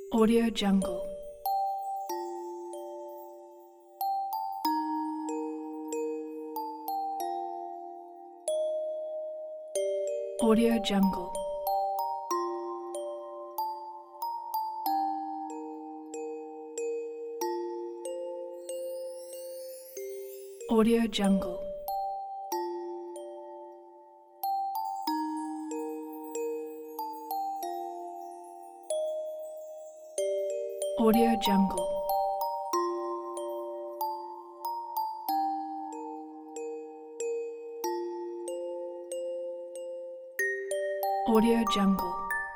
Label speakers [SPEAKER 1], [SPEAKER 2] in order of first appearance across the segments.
[SPEAKER 1] Audio Jungle. Audio Jungle. Audio Jungle. Audio Jungle. Audio Jungle.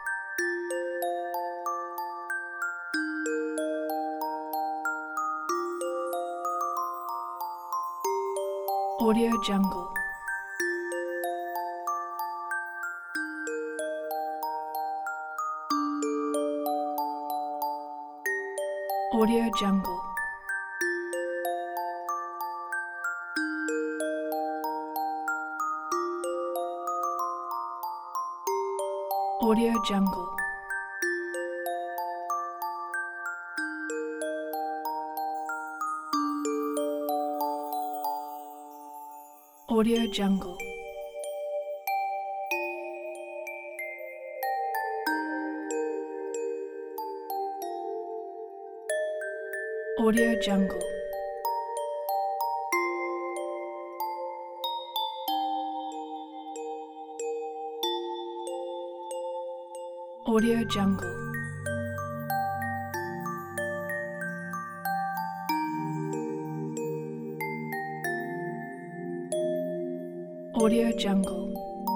[SPEAKER 1] Audio Jungle. Audio Jungle. Audio Jungle. Audio Jungle. Audio Jungle. Audio Jungle. Audio Jungle.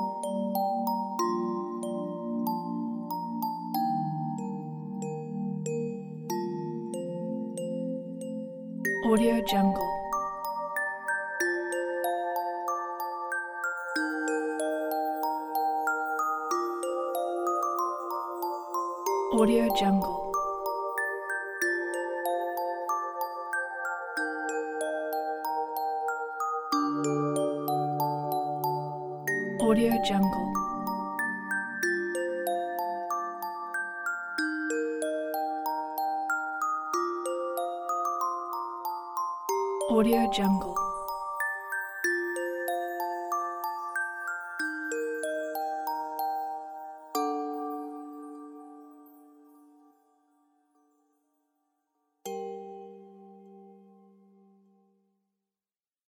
[SPEAKER 1] Audio Jungle. Audio Jungle. Audio Jungle. Audio Jungle.